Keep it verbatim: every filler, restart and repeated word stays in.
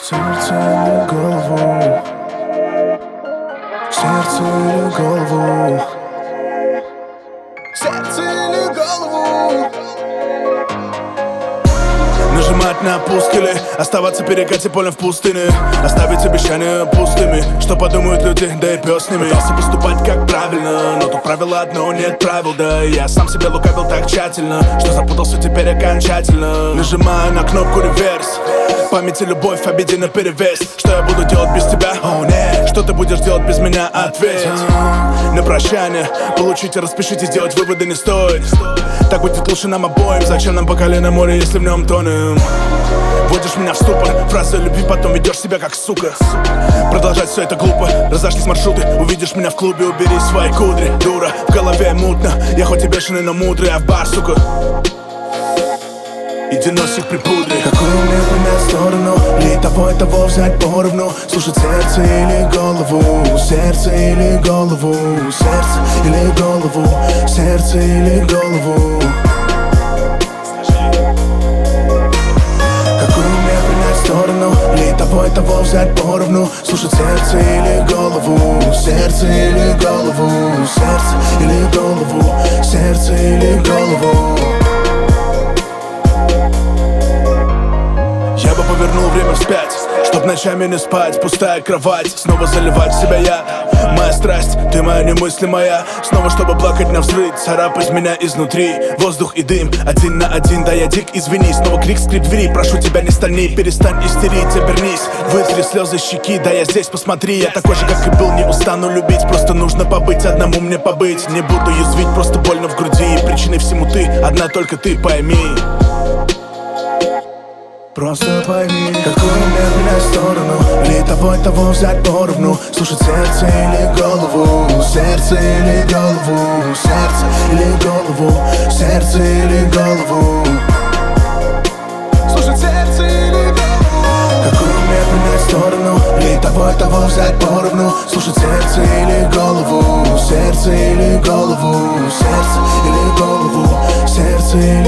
Сердце или голову? Сердце или голову? Сердце или голову? Нажимать на пуск или оставаться перекати полем в пустыне. Оставить обещания пустыми. Что подумают люди, да и пес с ними. Пытался поступать как правильно, но тут правило одно, нет правил. Да и я сам себя лукавил так тщательно, что запутался теперь окончательно. Нажимаю на кнопку реверс. Память и любовь, обиде наперевес. Что я буду делать без тебя? О, oh, нет. Что ты будешь делать без меня? Ответь на прощание. Получите, распишите, сделать выводы не стоит. Так будет лучше нам обоим. Зачем нам по колено море, если в нем тонем? Вводишь меня в ступор, фразы любви, потом ведешь себя как сука. Продолжать все это глупо. Разошлись маршруты, увидишь меня в клубе. Убери свои кудри, дура, в голове мутно. Я хоть и бешеный, но мудрый, а в бар, сука. Иди носик припудри. Какую мне принять сторону? Или того и того взять поровну? Слушать сердце или голову? Сердце или голову? Сердце или голову? Сердце или голову? Какую мне принять сторону? Или того и того взять поровну? Слушать сердце или голову? Сердце или голову? Сердце или голову? Сердце или голову? Повернул время вспять, чтоб ночами не спать. Пустая кровать, снова заливать в себя я. Моя страсть, ты моя немыслимая. Снова чтобы плакать навзрыд, царапать меня изнутри. Воздух и дым, один на один, да я дик, извини. Снова крик, скрип двери, прошу тебя не стани. Перестань истерить, обернись, вытри слезы щеки. Да я здесь, посмотри, я такой же, как и был. Не устану любить, просто нужно побыть. Одному мне побыть, не буду язвить, просто больно в груди. И причиной всему ты, одна только ты, пойми. Просто пойми, какую мне принять сторону? Или того и того взять поровну? Слушать сердце или голову? Сердце или голову? Сердце или голову? Сердце или голову? Слушать сердце или голову? Какую мне принять сторону? Или того и того взять поровну? Слушать сердце или голову? Сердце или голову? Сердце или голову? Сердце или